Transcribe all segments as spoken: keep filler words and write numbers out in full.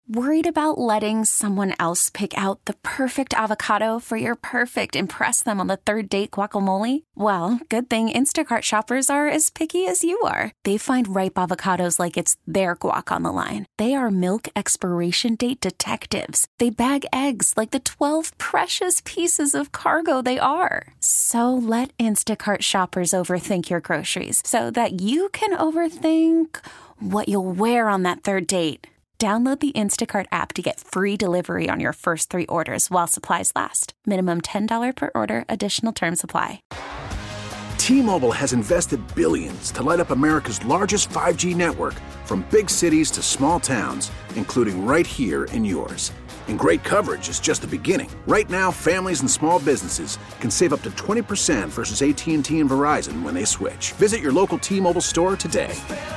Worried about letting someone else pick out the perfect avocado for your perfect impress them on the third date guacamole? Well, good thing Instacart shoppers are as picky as you are. They find ripe avocados like it's their guac on the line. They are milk expiration date detectives. They bag eggs like the twelve precious pieces of cargo they are. So let Instacart shoppers overthink your groceries so that you can overthink what you'll wear on that third date. Download the Instacart app to get free delivery on your first three orders while supplies last. Minimum ten dollars per order. Additional terms apply. T-Mobile has invested billions to light up America's largest five G network, from big cities to small towns, including right here in yours. And great coverage is just the beginning. Right now, families and small businesses can save up to twenty percent versus A T and T and Verizon when they switch. Visit your local T-Mobile store today.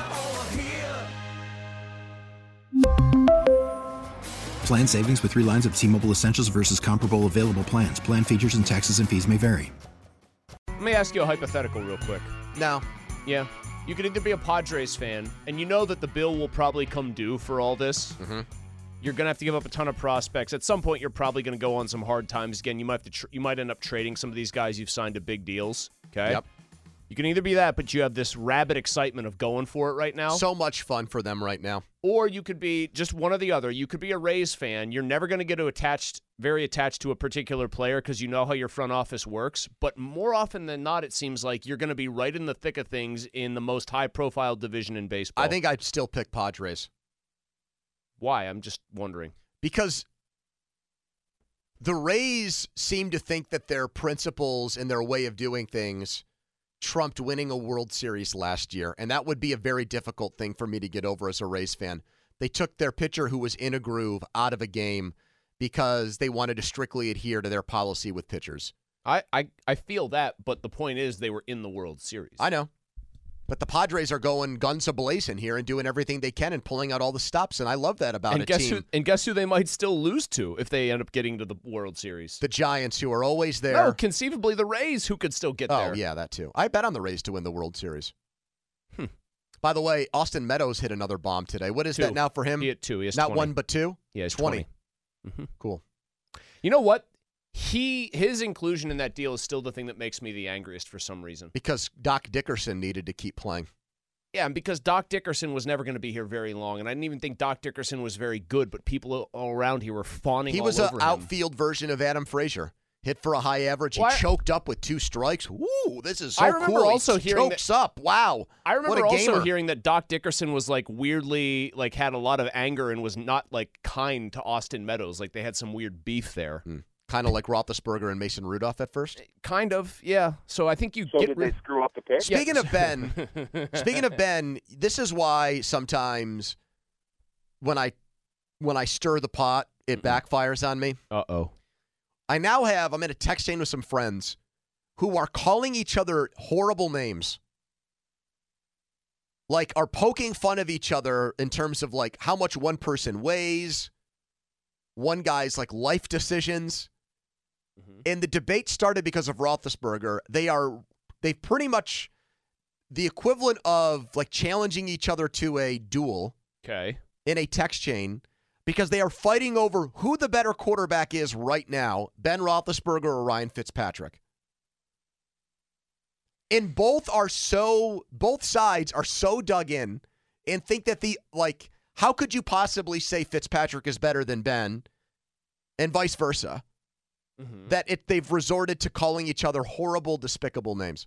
Plan savings with three lines of T-Mobile Essentials versus comparable available plans. Plan features and taxes and fees may vary. Let me ask you a hypothetical real quick. No. Yeah. You could either be a Padres fan, and you know that the bill will probably come due for all this. Mm-hmm. You're going to have to give up a ton of prospects. At some point, you're probably going to go on some hard times again. You might have to. Tr- you might end up trading some of these guys you've signed to big deals. Okay? Yep. You can either be that, but you have this rabid excitement of going for it right now. So much fun for them right now. Or you could be just one or the other. You could be a Rays fan. You're never going to get attached, very attached to a particular player because you know how your front office works. But more often than not, it seems like you're going to be right in the thick of things in the most high-profile division in baseball. I think I'd still pick Padres. Why? I'm just wondering. Because the Rays seem to think that their principles and their way of doing things trumped winning a World Series last year, and that would be a very difficult thing for me to get over as a Rays fan. They took their pitcher who was in a groove out of a game because they wanted to strictly adhere to their policy with pitchers. I, I, I feel that, but the point is they were in the World Series. I know. But the Padres are going guns a-blazing here and doing everything they can and pulling out all the stops, and I love that about and a guess team. Who, and guess who they might still lose to if they end up getting to the World Series? The Giants, who are always there. No, conceivably the Rays, who could still get oh, there. Oh, yeah, that too. I bet on the Rays to win the World Series. Hmm. By the way, Austin Meadows hit another bomb today. What is two. that now for him? He hit two. He has Not twenty. one, but two? Yeah, he's twenty. twenty. Mm-hmm. Cool. You know what? He His inclusion in that deal is still the thing that makes me the angriest for some reason. Because Doc Dickerson needed to keep playing. Yeah, and because Doc Dickerson was never going to be here very long, and I didn't even think Doc Dickerson was very good, but people all around here were fawning he all was over an him. outfield version of Adam Frazier. Hit for a high average. He Well, I- choked up with two strikes. Woo, this is so I remember cool. also he hearing chokes up. Wow. I What remember a also gamer. hearing that Doc Dickerson was like weirdly, like had a lot of anger and was not like kind to Austin Meadows. Like they had some weird beef there. Hmm. Kind of like Roethlisberger and Mason Rudolph at first. Kind of, yeah. So I think you So get did rid- they screw up the pick? Speaking of Ben, speaking of Ben, this is why sometimes when I when I stir the pot, it backfires on me. Uh-oh. I now have, I'm in a text chain with some friends who are calling each other horrible names. Like, are poking fun of each other in terms of, like, how much one person weighs, one guy's, like, life decisions. Mm-hmm. And the debate started because of Roethlisberger. They are, they've pretty much the equivalent of, like, challenging each other to a duel. Okay. In a text chain. Because they are fighting over who the better quarterback is right now, Ben Roethlisberger or Ryan Fitzpatrick. And both are so, both sides are so dug in and think that the, like, how could you possibly say Fitzpatrick is better than Ben and vice versa? Mm-hmm. That it, they've resorted to calling each other horrible, despicable names.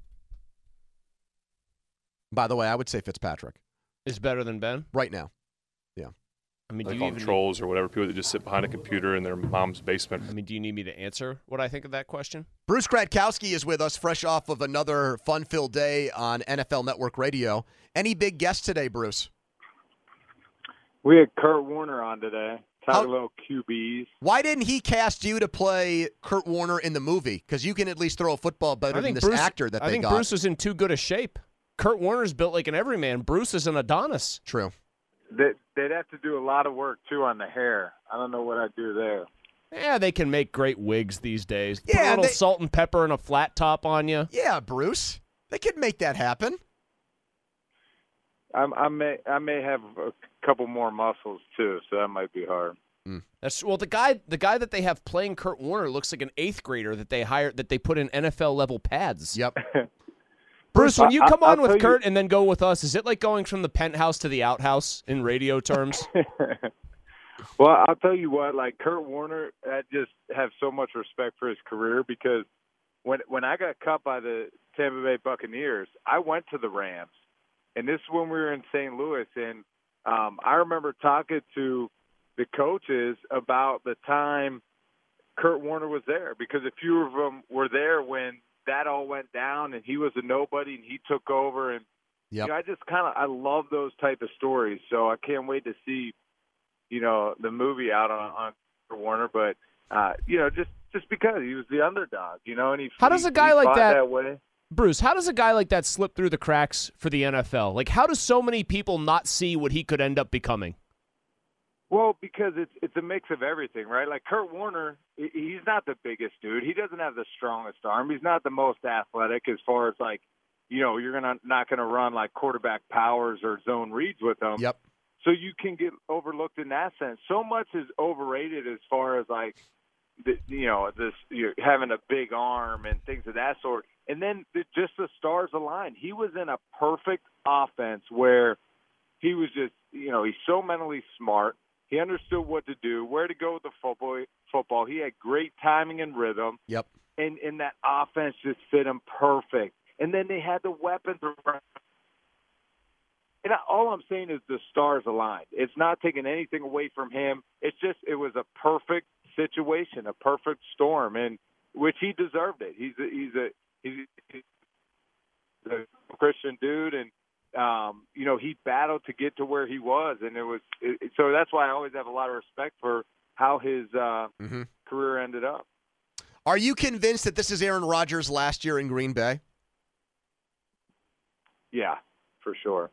By the way, I would say Fitzpatrick Is better than Ben? right now. I mean, They do call you them even trolls or whatever, people that just sit behind a computer in their mom's basement. I mean, do you need me to answer what I think of that question? Bruce Gradkowski is with us, fresh off of another fun-filled day on N F L Network Radio. Any big guests today, Bruce? We had Kurt Warner on today. Talk How- a little Q Bs. Why didn't he cast you to play Kurt Warner in the movie? Because you can at least throw a football better I than think this Bruce, actor that I they think got. Bruce is in too good a shape. Kurt Warner's built like an everyman. Bruce is an Adonis. True. They, they'd have to do a lot of work, too, on the hair. I don't know what I'd do there. Yeah, they can make great wigs these days. Put Yeah, a little they- salt and pepper and a flat top on you. Yeah, Bruce. They could make that happen. I'm, I may I may have a couple more muscles too, so that might be hard. Mm. That's well. The guy, the guy that they have playing Kurt Warner looks like an eighth grader that they hired, that they put in N F L level pads. Yep. Bruce, when you I- come I'll on with tell Kurt you- and then go with us, is it like going from the penthouse to the outhouse in radio terms? Well, I'll tell you what, like Kurt Warner, I just have so much respect for his career because when when I got cut by the Tampa Bay Buccaneers, I went to the Rams, and this is when we were in Saint Louis, and um, I remember talking to the coaches about the time Kurt Warner was there because a few of them were there when that all went down, and he was a nobody, and he took over, and Yep. you know, I just kind of I love those type of stories, so I can't wait to see. You know, the movie out on, on Warner, but, uh, you know, just, just because he was the underdog, you know, and he How does he, a guy he like fought that- that way. Bruce, how does a guy like that slip through the cracks for the N F L? Like, how do so many people not see what he could end up becoming? Well, because it's it's a mix of everything, right? Like Kurt Warner, he- he's not the biggest dude. He doesn't have the strongest arm. He's not the most athletic as far as like, you know, you're gonna not gonna run like quarterback powers or zone reads with him. Yep. So you can get overlooked in that sense. So much is overrated as far as like, the, you know, this you're having a big arm and things of that sort. And then the, just the stars aligned. He was in a perfect offense where he was just, you know, he's so mentally smart. He understood what to do, where to go with the football. Football. He had great timing and rhythm. Yep. And, and that offense just fit him perfect. And then they had the weapons around. And all I'm saying is the stars aligned. It's not taking anything away from him. It's just it was a perfect situation, a perfect storm, and which he deserved it. He's a, he's a he's a Christian dude, and um, you know he battled to get to where he was, and it was it, so that's why I always have a lot of respect for how his uh, Mm-hmm. career ended up. Are you convinced that this is Aaron Rodgers' last year in Green Bay? Yeah, for sure.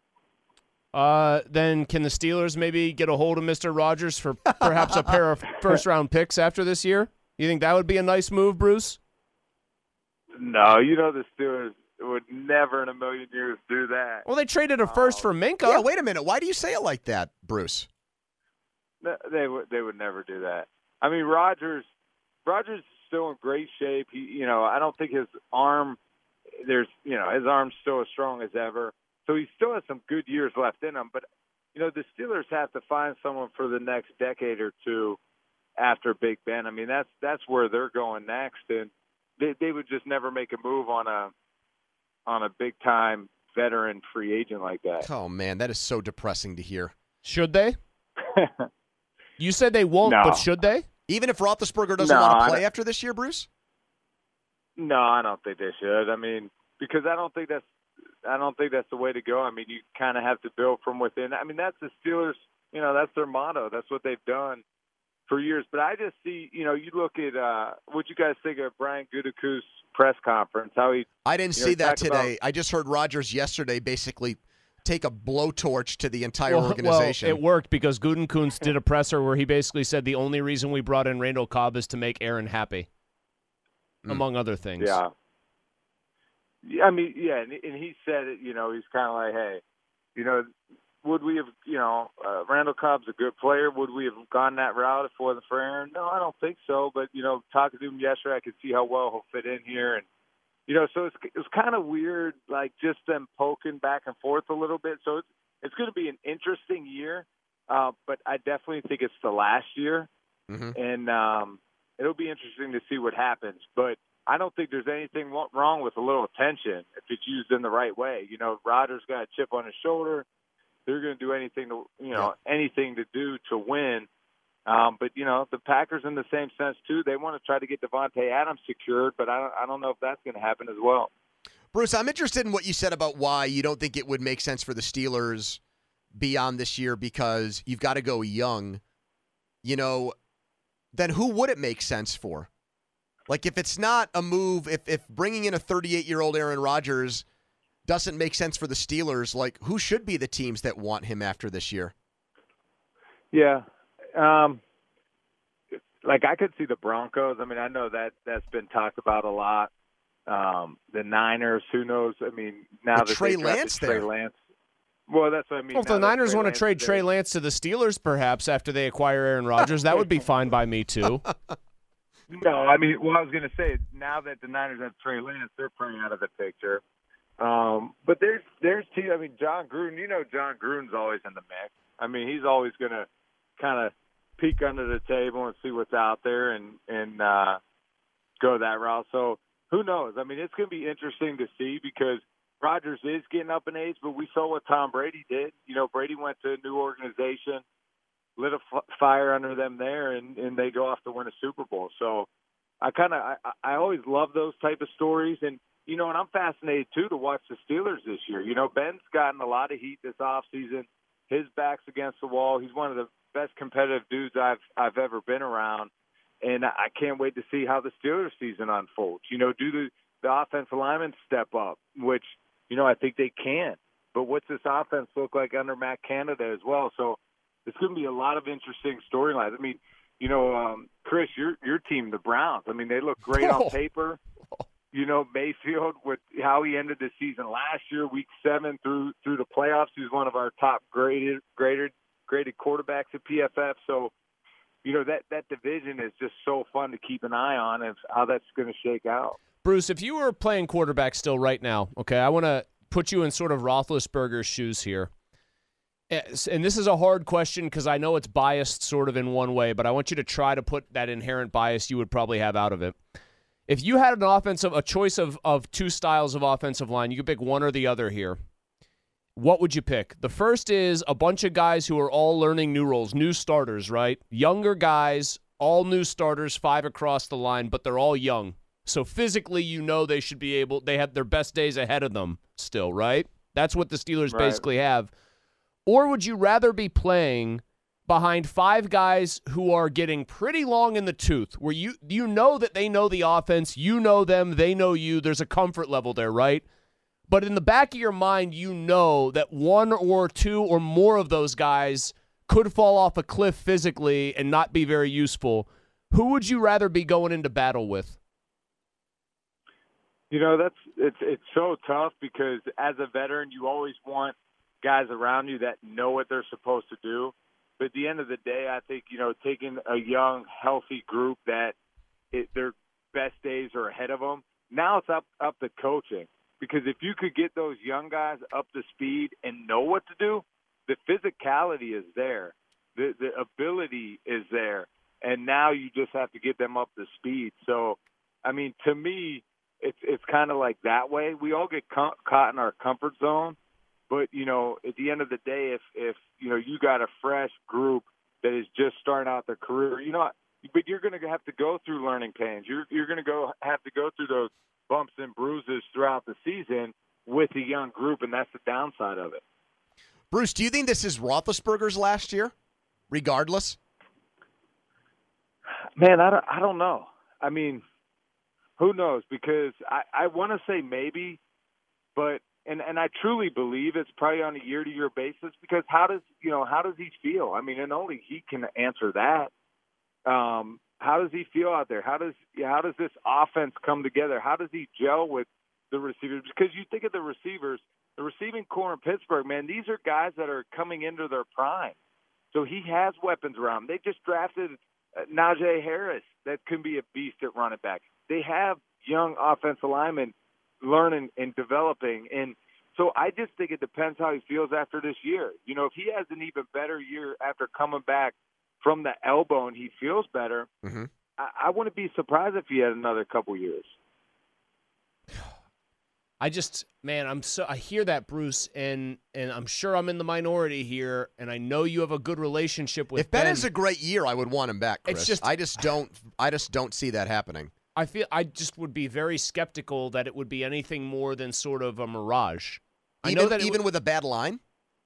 Uh, then can the Steelers maybe get a hold of Mister Rogers for perhaps a pair of first-round picks after this year? You think that would be a nice move, Bruce? No, you know the Steelers would never in a million years do that. Well, they traded a first for Minka. Yeah, wait a minute. Why do you say it like that, Bruce? No, they would they would never do that. I mean, Rodgers Rodgers is still in great shape. He, you know, I don't think his arm there's, you know, his arm's still as strong as ever. So he still has some good years left in him. But, you know, the Steelers have to find someone for the next decade or two after Big Ben. I mean, that's that's where they're going next, and they they would just never make a move on a on a big time veteran free agent like that. Oh man, that is so depressing to hear. Should they? You said they won't, No. but should they? Even if Roethlisberger doesn't No, want I to play don't- after this year, Bruce? No, I don't think they should. I mean, because I don't think that's I don't think that's the way to go. I mean, you kind of have to build from within. I mean, that's the Steelers. You know, that's their motto. That's what they've done for years. But I just see, you know, you look at uh, what you guys think of Brian Gutekunst's press conference. How he I didn't you know, see that talk about- today. I just heard Rodgers yesterday basically take a blowtorch to the entire Well, organization. Well, it worked because Gutekunst did a presser where he basically said the only reason we brought in Randall Cobb is to make Aaron happy, Mm. among other things. Yeah. Yeah, I mean, yeah, and, and he said it, you know, he's kind of like, hey, you know, would we have, you know, uh, Randall Cobb's a good player. Would we have gone that route if it wasn't for Aaron? No, I don't think so. But, you know, talking to him yesterday, I could see how well he'll fit in here. And, you know, so it's, it's kind of weird, like just them poking back and forth a little bit. So it's, it's going to be an interesting year, uh, but I definitely think it's the last year. Mhm. And um, it'll be interesting to see what happens. But I don't think there's anything wrong with a little attention if it's used in the right way. You know, Rodgers got a chip on his shoulder. They're going to do anything to, you know, anything to do to win. Um, but, you know, the Packers in the same sense, too, they want to try to get Devontae Adams secured, but I don't, I don't know if that's going to happen as well. Bruce, I'm interested in what you said about why you don't think it would make sense for the Steelers beyond this year because you've got to go young. You know, then who would it make sense for? Like, if it's not a move, if, if bringing in a thirty-eight-year-old Aaron Rodgers doesn't make sense for the Steelers, like, who should be the teams that want him after this year? Yeah. Um, like, I could see the Broncos. I mean, I know that that's been talked about a lot. Um, the Niners, who knows? I mean, now But that Trey they drafted Lance Trey there. Lance. Well, that's what I mean. Well, if the Now that Niners Trey want to Lance trade is Trey there. Lance to the Steelers, perhaps, after they acquire Aaron Rodgers, that would be fine by me, too. No, I mean, well, I was going to say, now that the Niners have Trey Lance, they're pretty out of the picture. Um, but there's, there's two, I mean, John Gruden, you know John Gruden's always in the mix. I mean, he's always going to kind of peek under the table and see what's out there and, and uh, go that route. So who knows? I mean, it's going to be interesting to see because Rodgers is getting up in age, but we saw what Tom Brady did. You know, Brady went to a new organization, lit a f- fire under them there, and, and they go off to win a Super Bowl. So I kind of I, I always love those type of stories. And, you know, and I'm fascinated, too, to watch the Steelers this year. You know, Ben's gotten a lot of heat this offseason. His back's against the wall. He's one of the best competitive dudes I've I've ever been around. And I can't wait to see how the Steelers season unfolds. You know, do the, the offensive linemen step up, which – you know, I think they can. But what's this offense look like under Matt Canada as well? So it's going to be a lot of interesting storylines. I mean, you know, um, Chris, your your team, the Browns, I mean, they look great on paper. You know, Mayfield, with how he ended the season last year, week seven through through the playoffs, he's one of our top graded graded graded quarterbacks at P F F. So, you know, that, that division is just so fun to keep an eye on and how that's going to shake out. Bruce, if you were playing quarterback still right now, okay, I want to put you in sort of Roethlisberger's shoes here. And this is a hard question because I know it's biased sort of in one way, but I want you to try to put that inherent bias you would probably have out of it. If you had an offensive, a choice of, of two styles of offensive line, you could pick one or the other here. What would you pick? The first is a bunch of guys who are all learning new roles, new starters, right? Younger guys, all new starters, five across the line, but they're all young. So physically, you know they should be able – they have their best days ahead of them still, right? That's what the Steelers Right. basically have. Or would you rather be playing behind five guys who are getting pretty long in the tooth, where you you know that they know the offense, you know them, they know you, there's a comfort level there, right? But in the back of your mind, you know that one or two or more of those guys could fall off a cliff physically and not be very useful. Who would you rather be going into battle with? You know, that's it's it's so tough because as a veteran, you always want guys around you that know what they're supposed to do. But at the end of the day, I think, you know, taking a young, healthy group that it, their best days are ahead of them, now it's up, up to coaching. Because if you could get those young guys up to speed and know what to do, the physicality is there. The, the ability is there. And now you just have to get them up to speed. So, I mean, to me, it's it's kind of like that way. We all get com- caught in our comfort zone. But, you know, at the end of the day, if, if you know, you got a fresh group that is just starting out their career, you know, but you're going to have to go through learning pains. You're you're going to go have to go through those bumps and bruises throughout the season with a young group, and that's the downside of it. Bruce, do you think this is Roethlisberger's last year, regardless? Man, I don't, I don't know. I mean, who knows? Because I, I want to say maybe, but and, and I truly believe it's probably on a year-to-year basis because how does, you know, how does he feel? I mean, and only he can answer that. Um, how does he feel out there? How does how does this offense come together? How does he gel with the receivers? Because you think of the receivers, the receiving core in Pittsburgh, man, these are guys that are coming into their prime. So he has weapons around him. They just drafted Najee Harris that can be a beast at running back. They have young offensive linemen learning and developing. And so I just think it depends how he feels after this year. You know, if he has an even better year after coming back from the elbow and he feels better, mm-hmm. I, I wouldn't be surprised if he had another couple years. I just, man, I'm so I hear that, Bruce, and and I'm sure I'm in the minority here, and I know you have a good relationship with If Ben Ben. has a great year, I would want him back, Chris. It's just I just don't I just don't see that happening. I feel I just would be very skeptical that it would be anything more than sort of a mirage. I Even, know that even would, with a bad line?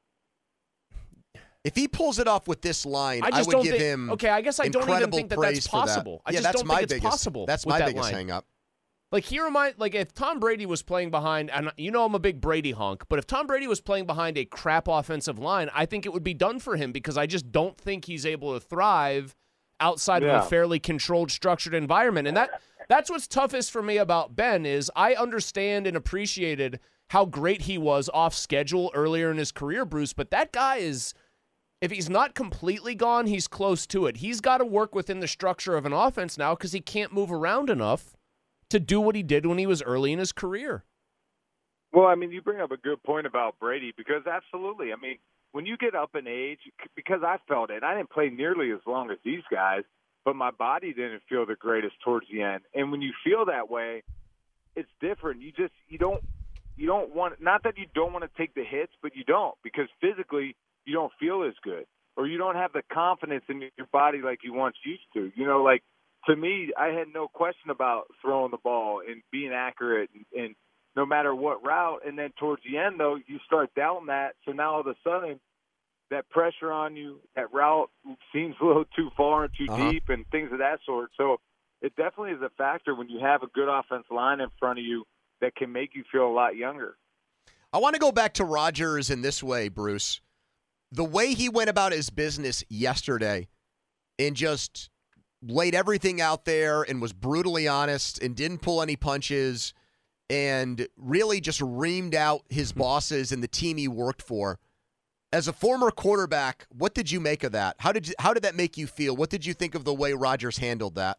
If he pulls it off with this line, I, just I would don't give think, him Okay, I guess I don't even incredible think that praise that's for that. possible. I yeah, just that's don't my think it's biggest, possible. That's with my that biggest line. hang up. Like, here am I, like, if Tom Brady was playing behind, and you know I'm a big Brady honk, but if Tom Brady was playing behind a crap offensive line, I think it would be done for him because I just don't think he's able to thrive outside Yeah. of a fairly controlled, structured environment. And that that's what's toughest for me about Ben is I understand and appreciated how great he was off schedule earlier in his career, Bruce, but that guy is, if he's not completely gone, he's close to it. He's got to work within the structure of an offense now because he can't move around enough to do what he did when he was early in his career. Well, I mean, you bring up a good point about Brady because absolutely. I mean, when you get up in age, because I felt it, I didn't play nearly as long as these guys, but my body didn't feel the greatest towards the end. And when you feel that way, it's different. You just, you don't, you don't want, not that you don't want to take the hits, but you don't, because physically you don't feel as good, or you don't have the confidence in your body like you once used to. You know, like, to me, I had no question about throwing the ball and being accurate and, and no matter what route. And then towards the end, though, you start doubting that. So now all of a sudden, that pressure on you, that route seems a little too far and too uh-huh. deep and things of that sort. So it definitely is a factor when you have a good offensive line in front of you that can make you feel a lot younger. I want to go back to Rodgers in this way, Bruce. The way he went about his business yesterday and just laid everything out there and was brutally honest and didn't pull any punches and really just reamed out his bosses and the team he worked for. As a former quarterback, what did you make of that? How did you, how did that make you feel? What did you think of the way Rodgers handled that?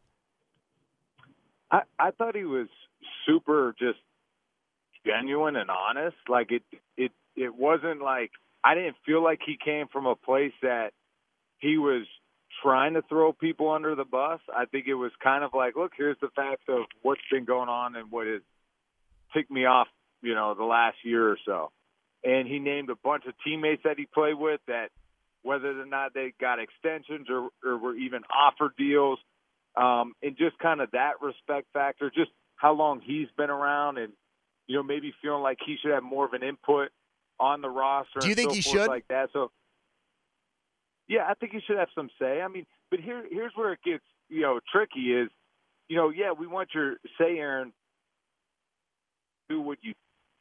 I, I thought he was super just genuine and honest. Like it, it, it wasn't like, I didn't feel like he came from a place that he was trying to throw people under the bus. I think it was kind of like, look, here's the facts of what's been going on and what has ticked me off, you know, the last year or so. And he named a bunch of teammates that he played with that whether or not they got extensions or, or were even offered deals, um, and just kind of that respect factor, just how long he's been around and, you know, maybe feeling like he should have more of an input on the roster. Do you think so he forth should? Like that. So, yeah, I think he should have some say. I mean, but here, here's where it gets, you know, tricky is, you know, yeah, we want your say, Aaron, do what you,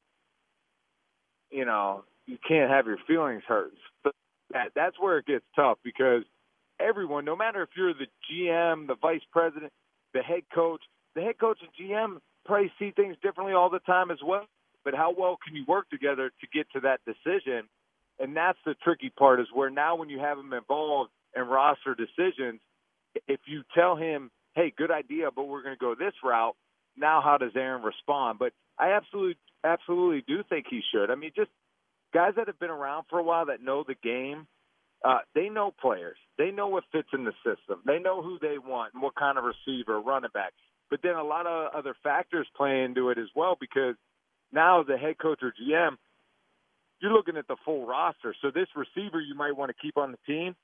you know, you can't have your feelings hurt. But that, that's where it gets tough because everyone, no matter if you're the G M, the vice president, the head coach, the head coach and G M probably see things differently all the time as well. But how well can you work together to get to that decision? And that's the tricky part is where now when you have him involved in roster decisions, if you tell him, hey, good idea, but we're going to go this route, now how does Aaron respond? But I absolutely, absolutely do think he should. I mean, just guys that have been around for a while that know the game, uh, they know players. They know what fits in the system. They know who they want and what kind of receiver, running back. But then a lot of other factors play into it as well because now as a head coach or G M, you're looking at the full roster. So this receiver you might want to keep on the team,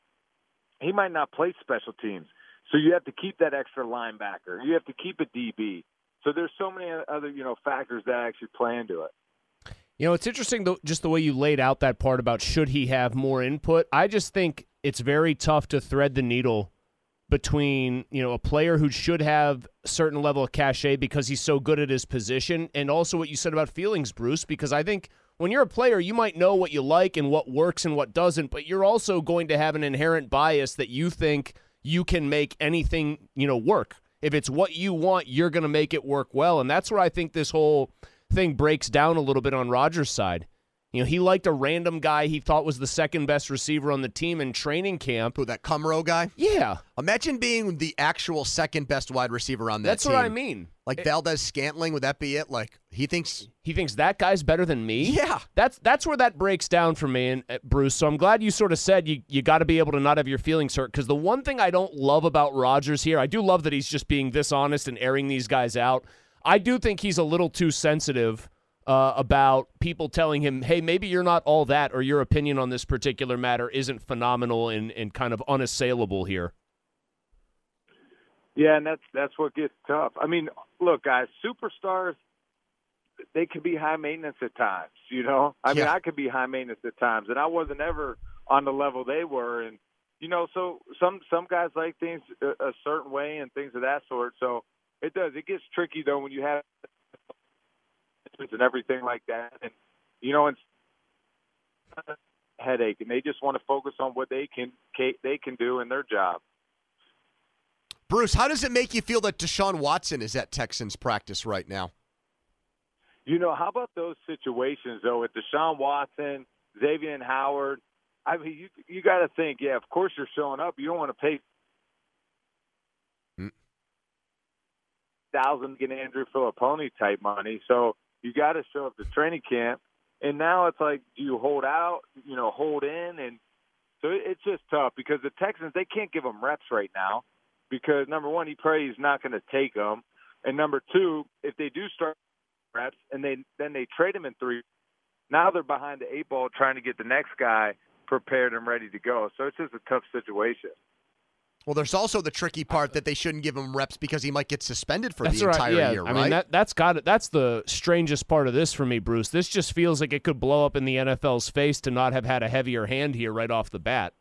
he might not play special teams. So you have to keep that extra linebacker. You have to keep a D B. So there's so many other, you know, factors that actually play into it. You know, it's interesting, though, just the way you laid out that part about should he have more input. I just think it's very tough to thread the needle between, you know, a player who should have a certain level of cachet because he's so good at his position and also what you said about feelings, Bruce, because I think when you're a player, you might know what you like and what works and what doesn't, but you're also going to have an inherent bias that you think you can make anything, you know, work. If it's what you want, you're going to make it work well, and that's where I think this whole thing breaks down a little bit on Rodgers' side. You know, he liked a random guy he thought was the second best receiver on the team in training camp. Who, that Cumro guy? Yeah. Imagine being the actual second best wide receiver on that That's team. what I mean. Like it, Valdez Scantling, would that be it? Like he thinks he thinks that guy's better than me? Yeah. That's that's where that breaks down for me, and uh, Bruce. So I'm glad you sort of said you you got to be able to not have your feelings hurt, because the one thing I don't love about Rodgers here, I do love that he's just being this honest and airing these guys out. I do think he's a little too sensitive Uh, about people telling him, hey, maybe you're not all that, or your opinion on this particular matter isn't phenomenal and, and kind of unassailable here. Yeah, and that's that's what gets tough. I mean, look, guys, superstars, they can be high maintenance at times, you know? I mean, yeah. I could be high maintenance at times, and I wasn't ever on the level they were. And, you know, so some, some guys like things a, a certain way and things of that sort. So it does. It gets tricky, though, when you have – and everything like that, and you know, it's a headache, and they just want to focus on what they can they can do in their job. Bruce, how does it make you feel that Deshaun Watson is at Texans practice right now? You know, how about those situations, though, with Deshaun Watson, Xavier Howard? I mean, you you got to think, yeah, of course you're showing up. You don't want to pay mm. thousand to get Andrew Filippone type money. So you got to show up to training camp. And now it's like, do you hold out, you know, hold in? And so it's just tough because the Texans, they can't give him reps right now because, number one, he probably is not going to take them. And number two, if they do start reps and they then they trade him in three, now they're behind the eight ball trying to get the next guy prepared and ready to go. So it's just a tough situation. Well, there's also the tricky part that they shouldn't give him reps because he might get suspended for that's the right. entire yeah. year, right? I mean, that, that's got it. That's the strangest part of this for me, Bruce. This just feels like it could blow up in the N F L's face to not have had a heavier hand here right off the bat.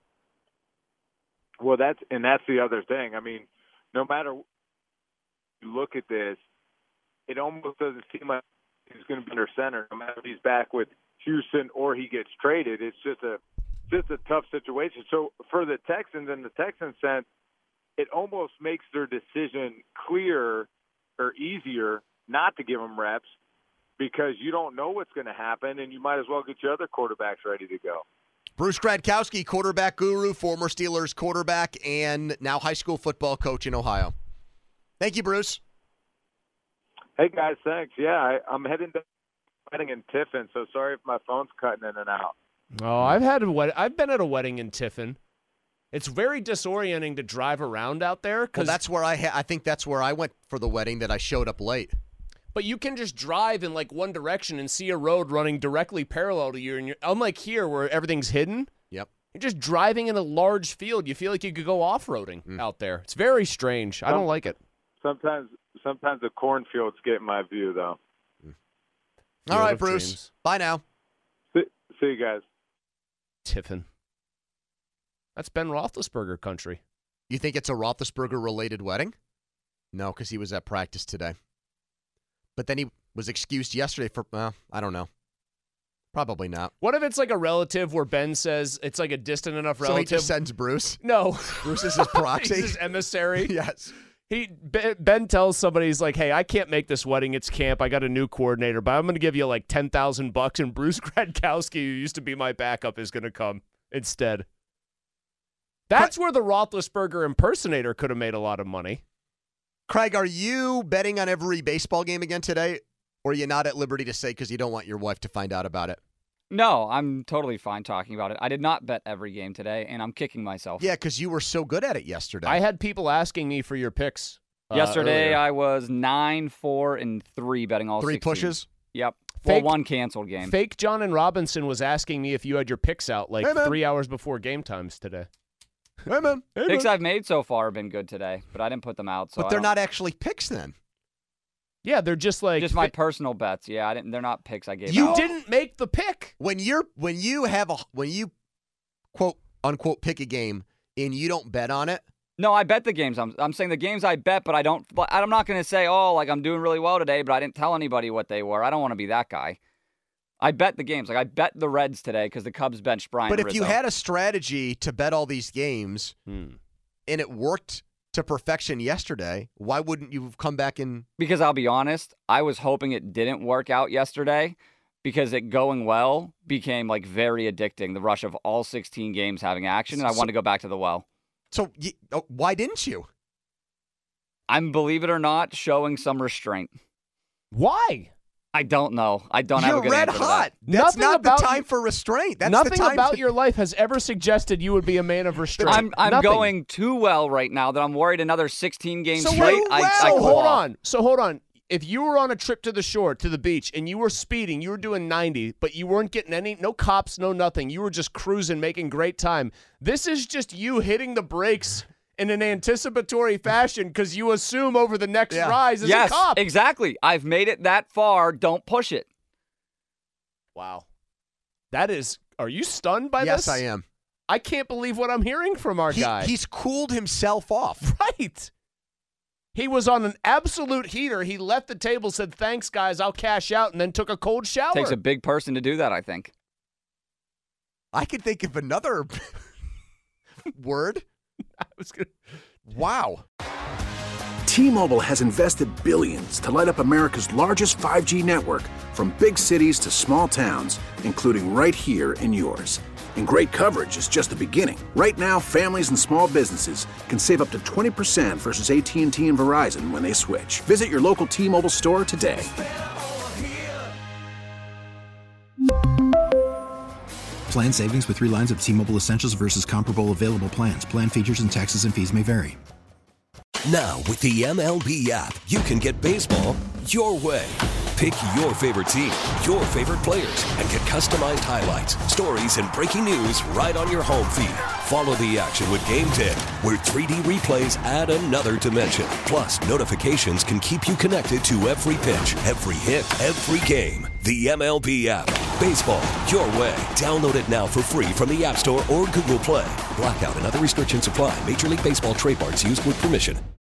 Well, that's and that's the other thing. I mean, no matter you look at this, it almost doesn't seem like he's going to be under center. No matter if he's back with Houston or he gets traded, it's just a just a tough situation. So for the Texans, in the Texans sense, it almost makes their decision clearer or easier not to give them reps because you don't know what's going to happen, and you might as well get your other quarterbacks ready to go. Bruce Gradkowski, quarterback guru, former Steelers quarterback, and now high school football coach in Ohio. Thank you, Bruce. Hey, guys, thanks. Yeah, I, I'm heading to wedding in Tiffin, so sorry if my phone's cutting in and out. Oh, I've had a wed- I've been at a wedding in Tiffin. It's very disorienting to drive around out there. Cause, well, that's where I ha- I think that's where I went for the wedding that I showed up late. But you can just drive in like one direction and see a road running directly parallel to you. And you're, unlike here where everything's hidden, yep. You're just driving in a large field. You feel like you could go off-roading mm. out there. It's very strange. I don't like it. Sometimes sometimes the cornfields get in my view, though. Mm. All right, Bruce. Dreams. Bye now. See, see you guys. Tiffin. That's Ben Roethlisberger country. You think it's a Roethlisberger-related wedding? No, because he was at practice today. But then he was excused yesterday for, uh, I don't know. Probably not. What if it's like a relative where Ben says it's like a distant enough relative? So he just sends Bruce? No. Bruce is his proxy? He's his emissary? Yes. He Ben tells somebody, he's like, hey, I can't make this wedding. It's camp. I got a new coordinator, but I'm going to give you like ten thousand bucks, and Bruce Gradkowski, who used to be my backup, is going to come instead. That's where the Roethlisberger impersonator could have made a lot of money. Craig, are you betting on every baseball game again today, or are you not at liberty to say because you don't want your wife to find out about it? No, I'm totally fine talking about it. I did not bet every game today, and I'm kicking myself. Yeah, because you were so good at it yesterday. I had people asking me for your picks. Uh, yesterday, earlier. I was nine, four, and three betting all Three sixteen. pushes? Yep. Fake, well, one canceled game. Fake John and Robinson was asking me if you had your picks out like hey, three hours before game times today. Hey, man. Hey, picks man. I've made so far have been good today, but I didn't put them out. So but they're not actually picks then. Yeah, they're just like just my fi- personal bets. Yeah, I didn't. They're not picks I gave. You out. didn't make the pick when you're when you have a when you quote unquote pick a game and you don't bet on it. No, I bet the games. I'm I'm saying the games I bet, but I don't. I'm not going to say, oh, like I'm doing really well today, but I didn't tell anybody what they were. I don't want to be that guy. I bet the games. Like I bet the Reds today because the Cubs benched Brian. But if Rizzo. you had a strategy to bet all these games hmm. and it worked to perfection yesterday, why wouldn't you come back and... Because I'll be honest, I was hoping it didn't work out yesterday because it going well became like very addicting, the rush of all sixteen games having action, and I so, wanted to go back to the well. So you, oh, why didn't you? I'm, believe it or not, showing some restraint. Why? I don't know. I don't You're have a good red answer hot. to that. That's nothing not about the time you, for restraint. That's nothing the time about to, your life has ever suggested you would be a man of restraint. I'm, I'm nothing. going too well right now that I'm worried another sixteen games so straight. well. I, I so cool hold off. on. So hold on. If you were on a trip to the shore, to the beach, and you were speeding, you were doing ninety, but you weren't getting any, no cops, no nothing. You were just cruising, making great time. This is just you hitting the brakes in an anticipatory fashion because you assume over the next yeah. rise is yes, a cop. exactly. I've made it that far. Don't push it. Wow. That is, are you stunned by yes, this? Yes, I am. I can't believe what I'm hearing from our he, guy. He's cooled himself off. Right. He was on an absolute heater. He left the table, said, thanks, guys, I'll cash out, and then took a cold shower. Takes a big person to do that, I think. I could think of another word. I was gonna... Wow. T-Mobile has invested billions to light up America's largest five G network, from big cities to small towns, including right here in yours. And great coverage is just the beginning. Right now, families and small businesses can save up to twenty percent versus A T and T and Verizon when they switch. Visit your local T-Mobile store today. Plan savings with three lines of T-Mobile Essentials versus comparable available plans. Plan features and taxes and fees may vary. Now, with the M L B app, you can get baseball your way. Pick your favorite team, your favorite players, and get customized highlights, stories, and breaking news right on your home feed. Follow the action with Game ten, where three D replays add another dimension. Plus, notifications can keep you connected to every pitch, every hit, every game. The M L B app. Baseball your way. Download it now for free from the App Store or Google Play. Blackout and other restrictions apply. Major League Baseball trademarks used with permission.